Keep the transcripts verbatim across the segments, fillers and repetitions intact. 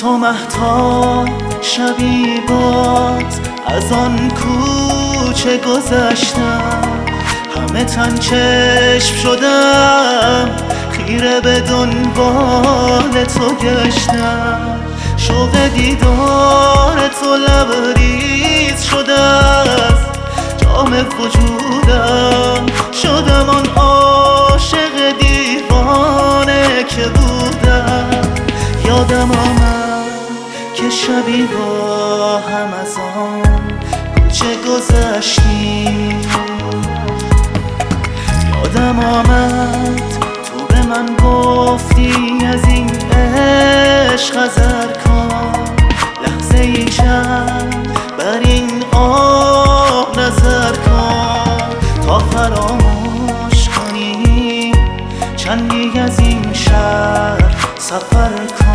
تو مهتاب شبی باز از آن کوچه گذشتم، همه تن چشم شدم، خیره به دنبال تو گشتم. شوق دیدار تو لبریز شده از جام وجودم، شدم آن عاشق دیوانه که بودم. یادم آمد که شبی با هم از آن کوچه گذشتیم، یادم آمد تو به من گفتی از این عشق حذر کن، لحظه ای چند بر این آه نظر کن، تا فراموش کنی چندی از این شهر سفر کن.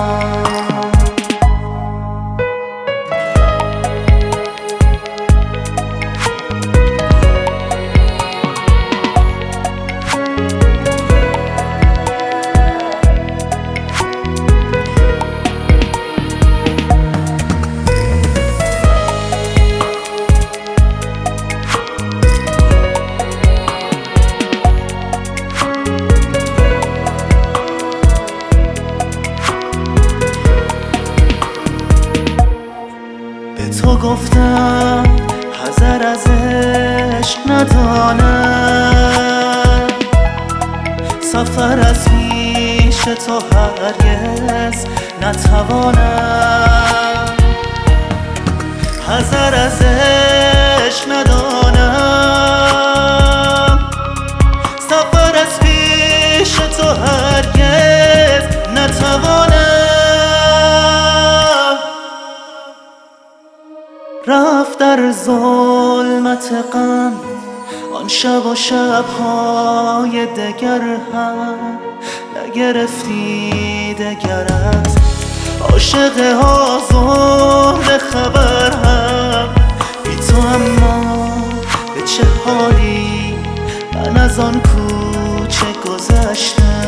تو گفتم حذر از عشق ندانم، سفر از پیش تو هرگز نتوانم. حذر از عشق ندانم، سفر از پیش تو هرگز نتوانم. رفت در ظلمت غم آن شب و شب‌های دگر هم، نگرفتی دگر از عاشق آزرده خبر هم. بی تو اما به چه حالی من از آن کوچه گذشتم.